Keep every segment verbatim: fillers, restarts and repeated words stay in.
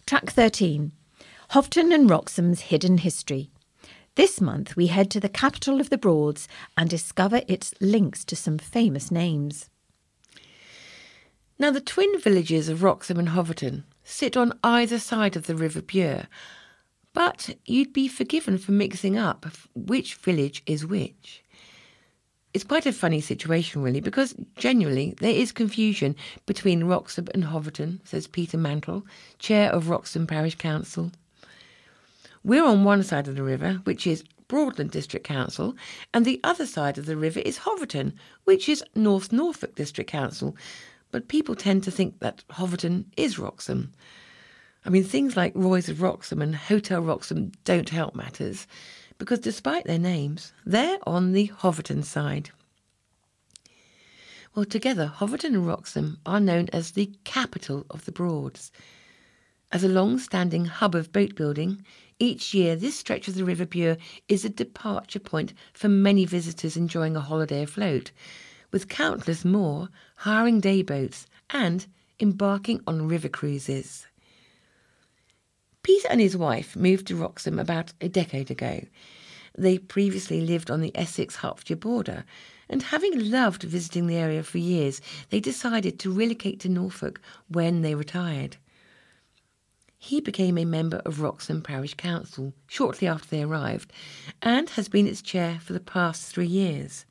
Track thirteen, Hobton and Wroxham's Hidden History. This month we head to the capital of the Broads and discover its links to some famous names. Now the twin villages of Wroxham and Hoverton sit on either side of the River Bure, but you'd be forgiven for mixing up which village is which. It's quite a funny situation really, because genuinely there is confusion between Wroxham and Hoverton, says Peter Mantle, chair of Wroxham Parish Council. We're on one side of the river, which is Broadland District Council, and the other side of the river is Hoverton, which is North Norfolk District Council. But people tend to think that Hoverton is Wroxham. I mean, things like Roy's of Wroxham and Hotel Wroxham don't help matters, because despite their names, they're on the Hoverton side. Well, together, Hoverton and Wroxham are known as the capital of the Broads. As a long-standing hub of boat building, each year this stretch of the River Bure is a departure point for many visitors enjoying a holiday afloat, with countless more hiring day boats and embarking on river cruises. Peter and his wife moved to Wroxham about a decade ago. They previously lived on the Essex-Hertfordshire border, and having loved visiting the area for years, they decided to relocate to Norfolk when they retired. He became a member of Wroxham Parish Council shortly after they arrived, and has been its chair for the past three years.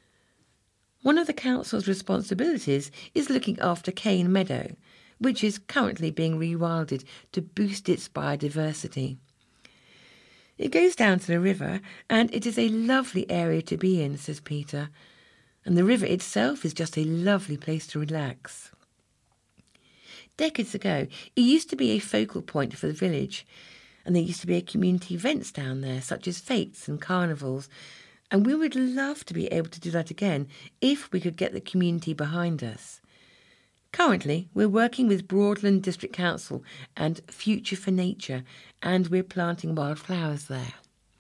One of the council's responsibilities is looking after Cane Meadow, which is currently being rewilded to boost its biodiversity. It goes down to the river, and it is a lovely area to be in, says Peter, and the river itself is just a lovely place to relax. Decades ago, it used to be a focal point for the village, and there used to be community events down there, such as fetes and carnivals, and we would love to be able to do that again if we could get the community behind us. Currently, we're working with Broadland District Council and Future for Nature, and we're planting wildflowers there.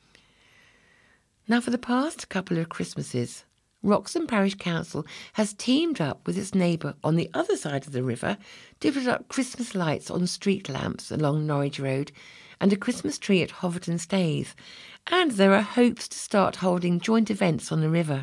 Now, for the past couple of Christmases, Wroxham Parish Council has teamed up with its neighbour on the other side of the river to put up Christmas lights on street lamps along Norwich Road and a Christmas tree at Hoverton Staithe, and there are hopes to start holding joint events on the river.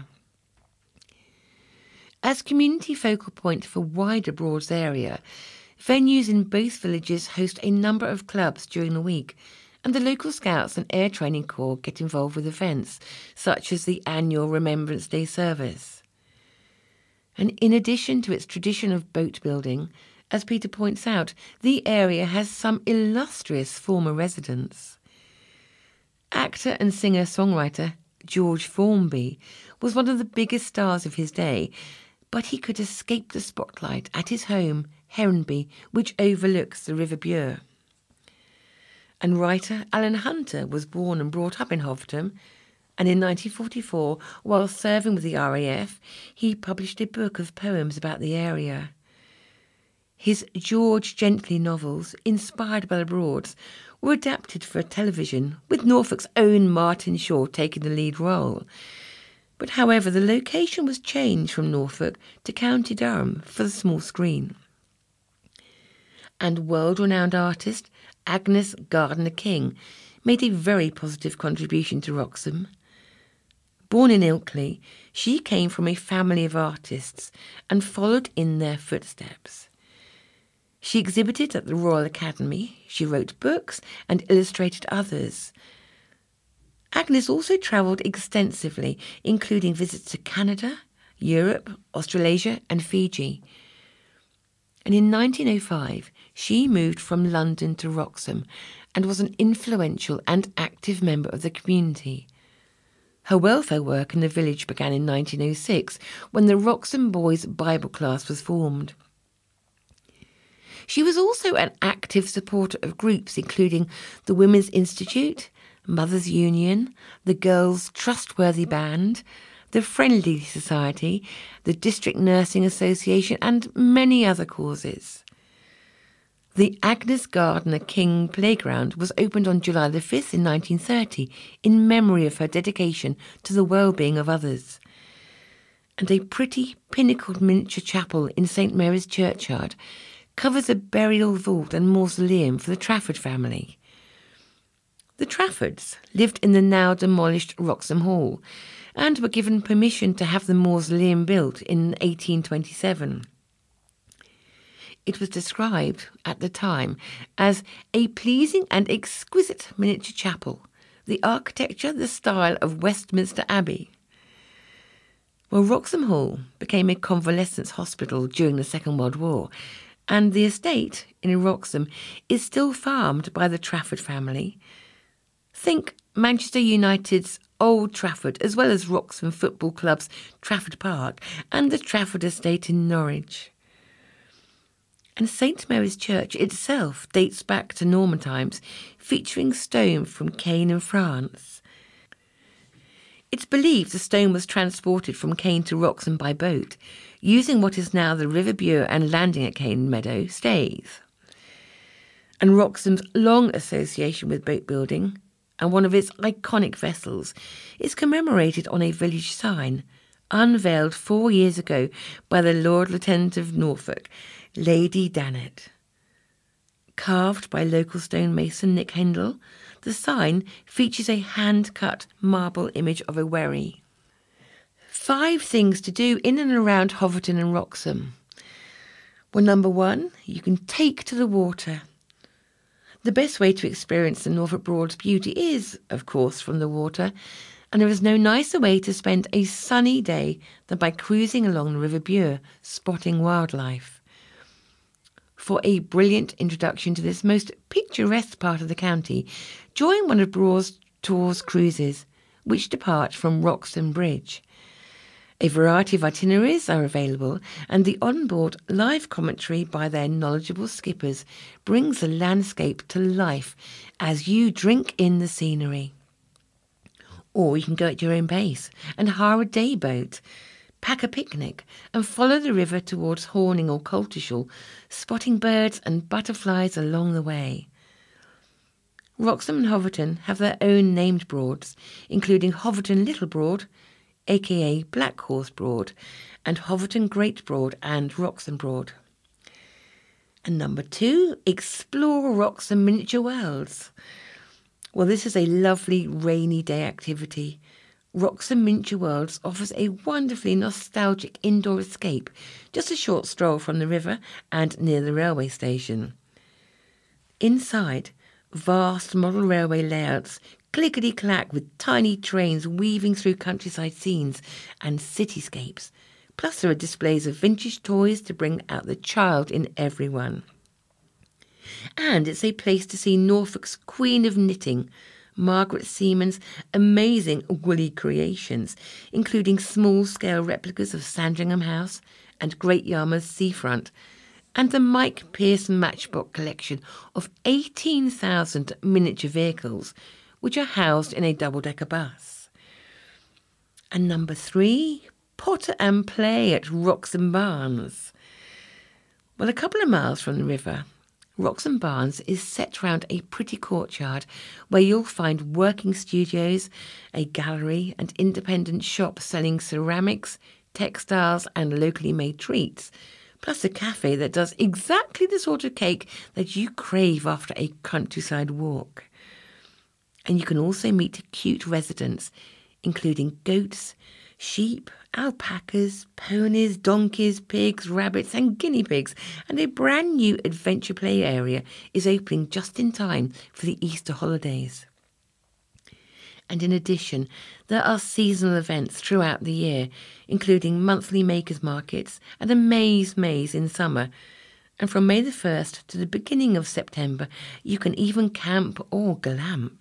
As community focal point for wider Broads area, venues in both villages host a number of clubs during the week, and the local Scouts and Air Training Corps get involved with events, such as the annual Remembrance Day service. And in addition to its tradition of boat building, as Peter points out, the area has some illustrious former residents. Actor and singer-songwriter George Formby was one of the biggest stars of his day, but he could escape the spotlight at his home, Heronby, which overlooks the River Bure. And writer Alan Hunter was born and brought up in Hoverton, and in nineteen forty-four, while serving with the R A F, he published a book of poems about the area. His George Gently novels, inspired by the Broads, were adapted for television, with Norfolk's own Martin Shaw taking the lead role. But however, the location was changed from Norfolk to County Durham for the small screen. And world-renowned artist Agnes Gardner-King made a very positive contribution to Wroxham. Born in Ilkley, she came from a family of artists and followed in their footsteps. She exhibited at the Royal Academy, she wrote books and illustrated others. Agnes also travelled extensively, including visits to Canada, Europe, Australasia and Fiji. And in nineteen oh five, she moved from London to Wroxham and was an influential and active member of the community. Her welfare work in the village began in nineteen oh six, when the Wroxham Boys Bible class was formed. She was also an active supporter of groups including the Women's Institute, Mothers Union, the Girls' Trustworthy Band, the Friendly Society, the District Nursing Association, and many other causes. The Agnes Gardner-King Playground was opened on July the fifth in nineteen thirty in memory of her dedication to the well-being of others. And a pretty pinnacled miniature chapel in Saint Mary's Churchyard covers a burial vault and mausoleum for the Trafford family. The Traffords lived in the now demolished Wroxham Hall and were given permission to have the mausoleum built in eighteen twenty-seven. It was described at the time as a pleasing and exquisite miniature chapel, the architecture the style of Westminster Abbey. Well, Wroxham Hall became a convalescence hospital during the Second World War, and the estate in Wroxham is still farmed by the Trafford family. Think Manchester United's Old Trafford, as well as Wroxham Football Club's Trafford Park and the Trafford estate in Norwich. And Saint Mary's Church itself dates back to Norman times, featuring stone from Caen in France. It's believed the stone was transported from Caen to Wroxham by boat, using what is now the River Bure and landing at Caen Meadow stays. And Wroxham's long association with boat building, and one of its iconic vessels, is commemorated on a village sign, unveiled four years ago by the Lord Lieutenant of Norfolk, Lady Dannet. Carved by local stonemason Nick Hendel, the sign features a hand-cut marble image of a wherry. Five things to do in and around Hoverton and Wroxham. Well, number one, you can take to the water. The best way to experience the Norfolk Broads' beauty is, of course, from the water, and there is no nicer way to spend a sunny day than by cruising along the River Bure, spotting wildlife. For a brilliant introduction to this most picturesque part of the county, join one of Broads Tours cruises, which depart from Wroxham Bridge. A variety of itineraries are available, and the onboard live commentary by their knowledgeable skippers brings the landscape to life as you drink in the scenery. Or you can go at your own pace and hire a day boat, pack a picnic and follow the river towards Horning or Coltishall, spotting birds and butterflies along the way. Wroxham and Hoverton have their own named Broads, including Hoverton Little Broad, aka Black Horse Broad, and Hoverton Great Broad and Wroxham Broad. And number two, explore Wroxham Miniature Worlds. Well, this is a lovely rainy day activity. Wroxham Miniature Worlds offers a wonderfully nostalgic indoor escape, just a short stroll from the river and near the railway station. Inside, vast model railway layouts clickety-clack with tiny trains weaving through countryside scenes and cityscapes. Plus there are displays of vintage toys to bring out the child in everyone. And it's a place to see Norfolk's Queen of Knitting, Margaret Seaman's amazing woolly creations, including small-scale replicas of Sandringham House and Great Yarmouth Seafront, and the Mike Pearson Matchbox collection of eighteen thousand miniature vehicles, which are housed in a double-decker bus. And number three, potter and play at Wroxham Barns. Well, a couple of miles from the river, Wroxham Barns is set round a pretty courtyard where you'll find working studios, a gallery and independent shops selling ceramics, textiles and locally made treats, plus a cafe that does exactly the sort of cake that you crave after a countryside walk. And you can also meet cute residents, including goats, sheep, alpacas, ponies, donkeys, pigs, rabbits and guinea pigs, and a brand new adventure play area is opening just in time for the Easter holidays. And in addition, there are seasonal events throughout the year, including monthly makers markets and a May's Maze in summer. And from May the first to the beginning of September, you can even camp or glamp.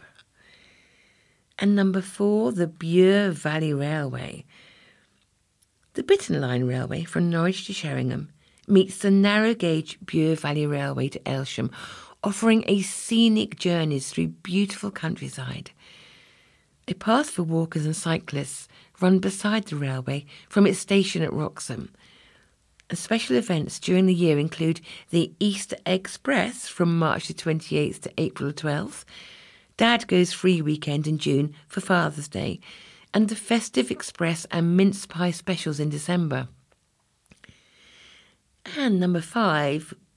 And number four, the Bure Valley Railway. The Bittern Line Railway from Norwich to Sheringham meets the narrow gauge Bure Valley Railway to Aylsham, offering a scenic journeys through beautiful countryside. A path for walkers and cyclists run beside the railway from its station at Wroxham. And special events during the year include the Easter Express from March the twenty-eighth to April the twelfth, Dad Goes Free weekend in June for Father's Day, and the Festive Express and mince pie specials in December. And number five,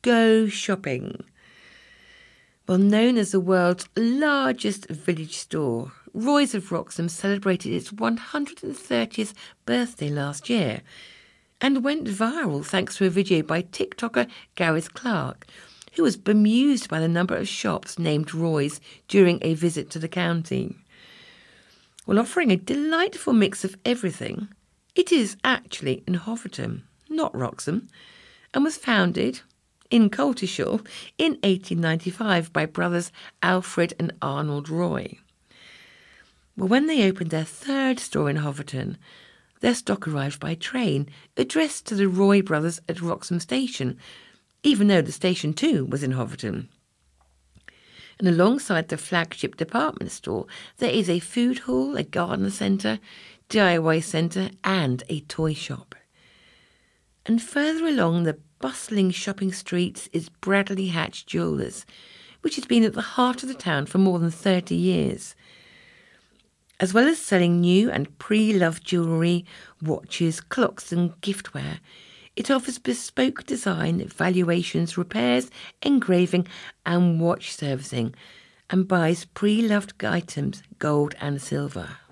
go shopping. Well, known as the world's largest village store, Roy's of Wroxham celebrated its one hundred thirtieth birthday last year and went viral thanks to a video by TikToker Gareth Clark, who was bemused by the number of shops named Roy's during a visit to the county. While offering a delightful mix of everything, it is actually in Hoverton, not Wroxham, and was founded in Coltishall in eighteen ninety-five by brothers Alfred and Arnold Roy. Well, when they opened their third store in Hoverton, their stock arrived by train, addressed to the Roy brothers at Wroxham Station, even though the station too was in Hoverton. And alongside the flagship department store, there is a food hall, a garden centre, D I Y centre and a toy shop. And further along the bustling shopping streets is Bradley Hatch Jewellers, which has been at the heart of the town for more than thirty years. As well as selling new and pre-loved jewellery, watches, clocks and giftware, it offers bespoke design, valuations, repairs, engraving and watch servicing, and buys pre-loved items, gold and silver.